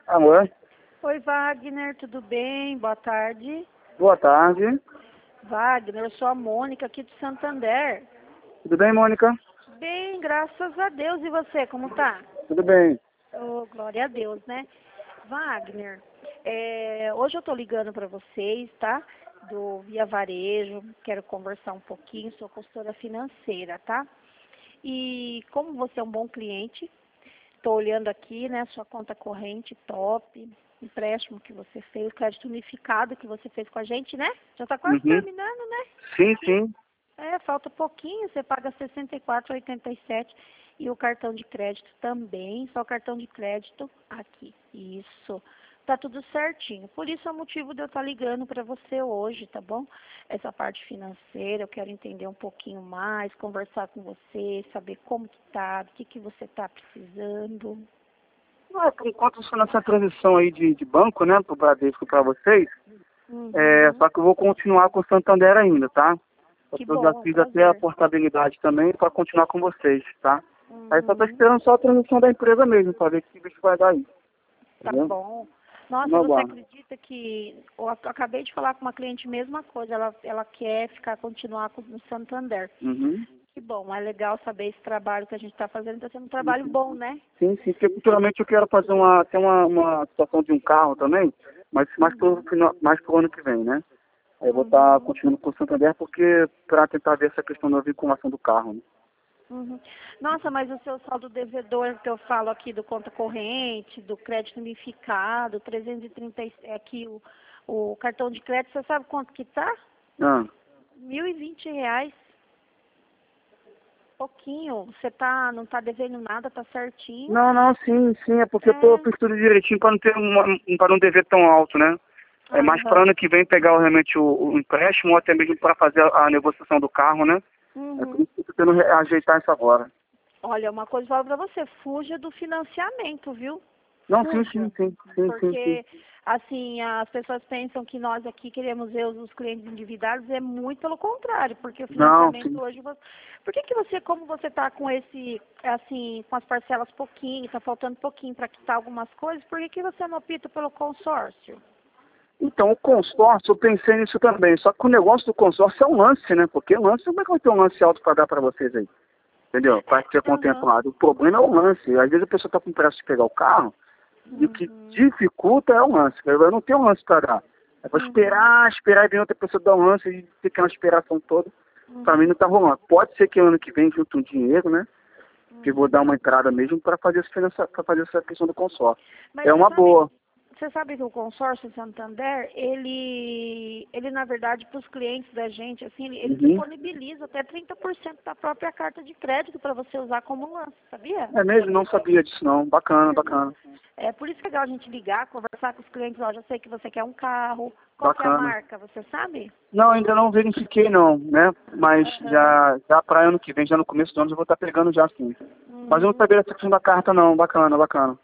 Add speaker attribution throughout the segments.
Speaker 1: Alô?
Speaker 2: Oi, Wagner, tudo bem? Boa tarde.
Speaker 1: Boa tarde.
Speaker 2: Wagner, eu sou a Mônica aqui de Santander.
Speaker 1: Tudo bem, Mônica?
Speaker 2: Bem, graças a Deus. E você, como tá?
Speaker 1: Tudo bem.
Speaker 2: Oh, glória a Deus, né? Wagner, hoje eu tô ligando para vocês, tá? Do Via Varejo, quero conversar um pouquinho, sou consultora financeira, tá? E como você é um bom cliente, estou olhando aqui, né, sua conta corrente top, empréstimo que você fez, crédito unificado que você fez com a gente, né? Já está quase
Speaker 1: Uhum.
Speaker 2: terminando, né?
Speaker 1: Sim, sim.
Speaker 2: Falta pouquinho, você paga R$ 64,87 e o cartão de crédito também, só o cartão de crédito aqui. Isso. Tá tudo certinho. Por isso é o motivo de eu estar ligando para você hoje, tá bom? Essa parte financeira, eu quero entender um pouquinho mais, conversar com você, saber como que tá, o que que você tá precisando.
Speaker 1: Por enquanto, estou nessa transição aí de banco, né, pro Bradesco para vocês.
Speaker 2: Uhum.
Speaker 1: Só que eu vou continuar com o Santander ainda, tá?
Speaker 2: Que
Speaker 1: Eu já
Speaker 2: bom, é um
Speaker 1: fiz até a
Speaker 2: prazer.
Speaker 1: portabilidade também para continuar com vocês, tá? Aí só tô
Speaker 2: Uhum.
Speaker 1: esperando só a transição da empresa mesmo, para ver que bicho vai dar aí.
Speaker 2: Tá
Speaker 1: Entendeu?
Speaker 2: bom. Nossa,
Speaker 1: Não
Speaker 2: você
Speaker 1: aguardo.
Speaker 2: acredita que eu acabei de falar com uma cliente, mesma coisa, ela quer continuar no Santander.
Speaker 1: Uhum.
Speaker 2: Que bom, é legal saber esse trabalho que a gente está fazendo, está sendo um trabalho bom, né?
Speaker 1: Sim, sim, porque futuramente eu quero fazer uma situação de um carro também, mas mais pro ano que vem, né? Aí eu vou estar
Speaker 2: Uhum,
Speaker 1: continuando com o Santander porque para tentar ver essa questão da vinculação do carro, né?
Speaker 2: uhum. Nossa, mas o seu saldo devedor que eu falo aqui do conta corrente, do crédito unificado, 330, aqui o cartão de crédito, você sabe quanto que tá?
Speaker 1: Ah.
Speaker 2: R$ 1.020. Pouquinho. Você não tá devendo nada, tá certinho.
Speaker 1: Não, não, sim, sim, é porque eu
Speaker 2: É,
Speaker 1: fiz tudo direitinho para não ter para não dever tão alto, né? É mais para
Speaker 2: aham.
Speaker 1: ano que vem pegar realmente o empréstimo ou até mesmo para fazer a negociação do carro, né? É por
Speaker 2: Uhum.
Speaker 1: isso que eu tô tentando ajeitar isso agora.
Speaker 2: Olha, uma coisa eu falo pra você, fuja do financiamento, viu?
Speaker 1: Não, sim,
Speaker 2: Fuja.
Speaker 1: sim, sim, sim, sim, sim.
Speaker 2: Porque, assim, as pessoas pensam que nós aqui queremos ver os clientes endividados, é muito pelo contrário, porque o
Speaker 1: Não,
Speaker 2: financiamento
Speaker 1: sim.
Speaker 2: hoje... Por que que você, como você tá com esse, assim, com as parcelas pouquinho, tá faltando pouquinho para quitar algumas coisas, por que que você não opta pelo consórcio?
Speaker 1: Então, o consórcio, eu pensei nisso também. Só que o negócio do consórcio é um lance, né? Porque o lance, como é que vai ter um lance alto para dar para vocês aí? Entendeu? Para ser
Speaker 2: Aham.
Speaker 1: contemplado. O problema é o lance. Às vezes a pessoa está com pressa de pegar o carro e o que
Speaker 2: Uhum.
Speaker 1: dificulta é o lance. Eu não tenho um lance para dar. É para
Speaker 2: Uhum.
Speaker 1: esperar e vir outra pessoa dar um lance e ter aquela esperação toda. Para mim
Speaker 2: Uhum.
Speaker 1: não tá rolando. Pode ser que ano que vem junto um dinheiro, né? Que eu vou dar
Speaker 2: Uhum.
Speaker 1: uma entrada mesmo para fazer, para fazer essa questão do consórcio.
Speaker 2: Mas
Speaker 1: É uma boa.
Speaker 2: você sabe que o consórcio Santander, ele na verdade, para os clientes da gente, assim, ele
Speaker 1: Uhum.
Speaker 2: disponibiliza até 30% da própria carta de crédito para você usar como lance, sabia?
Speaker 1: É mesmo? Não sabia disso não. Bacana, bacana.
Speaker 2: É por isso que é legal a gente ligar, conversar com os clientes, ó, já sei que você quer um carro, qual que é a
Speaker 1: Bacana.
Speaker 2: marca, você sabe?
Speaker 1: Não, ainda não verifiquei não, né? Mas
Speaker 2: Aham.
Speaker 1: já para ano que vem, já no começo do ano, eu vou estar pegando já sim. Mas eu não
Speaker 2: Uhum.
Speaker 1: sabia dessa questão da carta não. Bacana, bacana.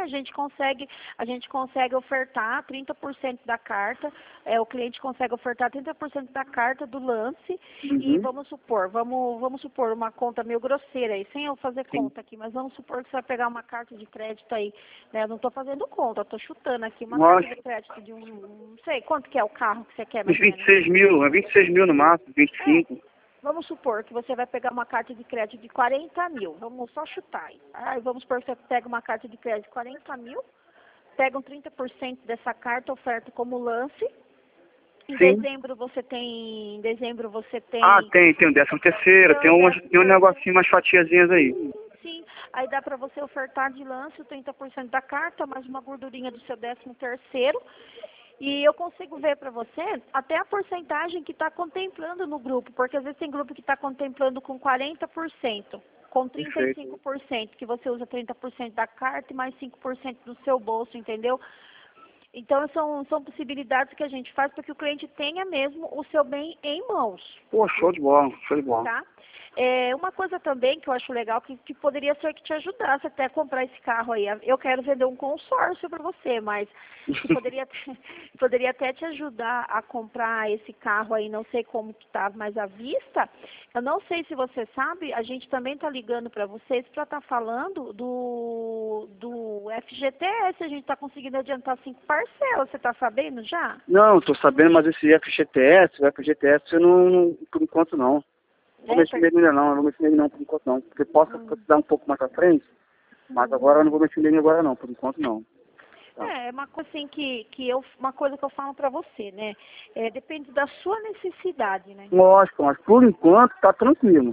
Speaker 2: A gente consegue ofertar 30% da carta, o cliente consegue ofertar 30% da carta do lance e
Speaker 1: Uhum.
Speaker 2: vamos supor uma conta meio grosseira aí, sem eu fazer
Speaker 1: Sim.
Speaker 2: conta aqui, mas vamos supor que você vai pegar uma carta de crédito aí, né? Eu não estou fazendo conta, eu estou chutando aqui uma carta
Speaker 1: Nossa,
Speaker 2: de crédito de não sei, quanto que é o carro que você quer
Speaker 1: uns
Speaker 2: mais ou menos?
Speaker 1: 26 mil, é 26 mil no máximo,
Speaker 2: É,
Speaker 1: 25.
Speaker 2: vamos supor que você vai pegar uma carta de crédito de 40 mil. Vamos só chutar aí. Vamos supor que você pega uma carta de crédito de 40 mil, pega um 30% dessa carta, oferta como lance. Em
Speaker 1: Sim.
Speaker 2: dezembro você tem. Em dezembro você
Speaker 1: Ah,
Speaker 2: tem.
Speaker 1: tem o 13º,
Speaker 2: Tem o
Speaker 1: tem um
Speaker 2: 13º.
Speaker 1: negocinho, umas fatiazinhas aí.
Speaker 2: Sim, aí dá para você ofertar de lance o 30% da carta, mais uma gordurinha do seu 13º. E eu consigo ver para você até a porcentagem que está contemplando no grupo, porque às vezes tem grupo que está contemplando com 40%, com
Speaker 1: Perfeito.
Speaker 2: 35%, que você usa 30% da carta e mais 5% do seu bolso, entendeu? Então, são possibilidades que a gente faz para que o cliente tenha mesmo o seu bem em mãos.
Speaker 1: Pô, show de bola, show de bola.
Speaker 2: Tá? Uma coisa também que eu acho legal, que poderia ser que te ajudasse até a comprar esse carro aí. Eu quero vender um consórcio para você, mas que poderia até te ajudar a comprar esse carro aí, não sei como que tá mais à vista. Eu não sei se você sabe, a gente também está ligando para vocês para estar falando do FGTS. A gente está conseguindo adiantar 5 parcelas, você está sabendo já?
Speaker 1: Não, estou sabendo, mas esse FGTS, o FGTS eu não, por enquanto não. Não vou mexer nele ainda não, não vou mexer nele não por enquanto não. Porque posso precisar um pouco mais pra frente, mas agora eu não vou mexer nele agora não, por enquanto não.
Speaker 2: É uma coisa assim uma coisa que eu falo pra você, né? Depende da sua necessidade, né?
Speaker 1: Lógico, mas por enquanto tá tranquilo.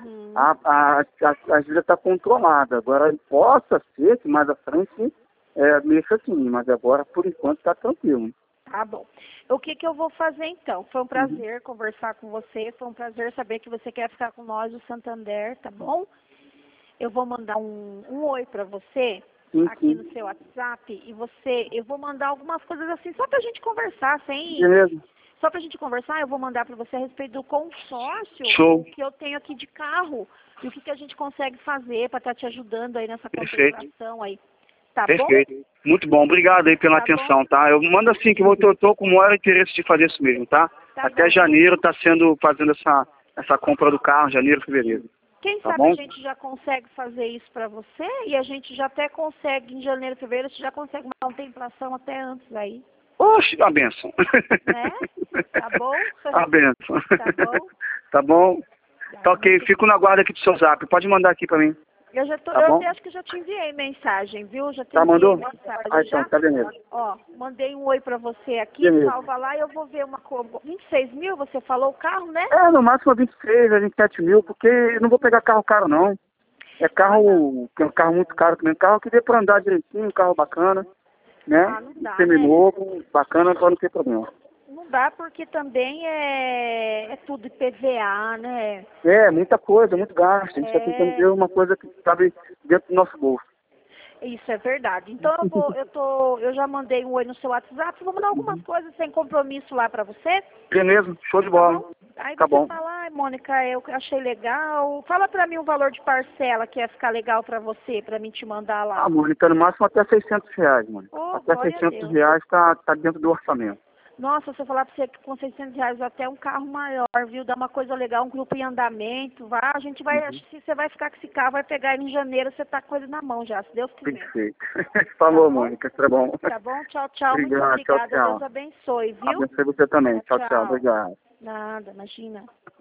Speaker 1: A vida tá controlada. Agora possa ser que mais à frente mexa assim, mas agora por enquanto tá tranquilo.
Speaker 2: Tá bom. O que eu vou fazer então? Foi um prazer conversar com você, foi um prazer saber que você quer ficar com nós do Santander, tá bom? Eu vou mandar um oi pra você aqui no seu WhatsApp eu vou mandar algumas coisas assim, só pra gente conversar,
Speaker 1: Beleza.
Speaker 2: Só pra gente conversar, eu vou mandar pra você a respeito do consórcio que eu tenho aqui de carro e o que a gente consegue fazer pra estar te ajudando aí nessa contratação aí. Tá
Speaker 1: Perfeito.
Speaker 2: bom?
Speaker 1: Muito bom. Obrigado aí pela atenção, tá? Eu mando assim que eu tô com o maior interesse de fazer isso mesmo, tá? Até janeiro tá fazendo essa compra do carro, janeiro, fevereiro.
Speaker 2: Quem
Speaker 1: tá
Speaker 2: sabe
Speaker 1: bom?
Speaker 2: A gente já consegue fazer isso para você e a gente já até consegue, em janeiro, fevereiro, você já consegue uma contemplação até antes aí.
Speaker 1: Oxe, a benção.
Speaker 2: Né? Tá bom?
Speaker 1: A benção.
Speaker 2: Tá bom?
Speaker 1: Tá bom? Tá ok, fico na guarda aqui do seu zap. Pode mandar aqui pra mim.
Speaker 2: Eu acho que já te enviei mensagem, viu? Já te enviei
Speaker 1: mandou?
Speaker 2: mensagem.
Speaker 1: Então, tá beleza.
Speaker 2: Ó, mandei um oi pra você aqui,
Speaker 1: Beleza.
Speaker 2: salva lá e eu vou ver 26 mil, você falou o carro, né?
Speaker 1: No máximo 26, 27 mil, porque eu não vou pegar carro caro, não. É carro muito caro também. Carro que dê pra andar direitinho, um carro bacana, né?
Speaker 2: Não dá,
Speaker 1: Seminovo, bacana, pra não ter problema.
Speaker 2: Não dá porque também é tudo IPVA, né?
Speaker 1: Muita coisa, muito gasto. A gente tá tentando ver uma coisa que cabe dentro do nosso bolso.
Speaker 2: Isso é verdade. Então eu já mandei um oi no seu WhatsApp, vou mandar algumas coisas sem compromisso lá pra você.
Speaker 1: Beleza, show de bola.
Speaker 2: Aí
Speaker 1: tá
Speaker 2: você
Speaker 1: bom.
Speaker 2: fala, ai Mônica, eu achei legal. Fala pra mim um valor de parcela que ia ficar legal pra você, pra mim te mandar lá.
Speaker 1: Mônica, no máximo até R$600, mano. Até
Speaker 2: glória a
Speaker 1: R$600
Speaker 2: Deus. tá
Speaker 1: dentro do orçamento.
Speaker 2: Nossa, se eu falar pra você que com R$600 até um carro maior, viu? Dá uma coisa legal, um grupo em andamento, a gente vai, se você vai ficar com esse carro, vai pegar ele em janeiro, você tá com ele na mão já, se Deus quiser.
Speaker 1: Perfeito. Falou, Mônica, tá bom.
Speaker 2: Tá bom? Tchau, tchau.
Speaker 1: Obrigado,
Speaker 2: muito obrigada.
Speaker 1: tchau.
Speaker 2: Deus abençoe, viu?
Speaker 1: Abençoe você também. Tchau, tchau. Obrigado.
Speaker 2: Nada, imagina.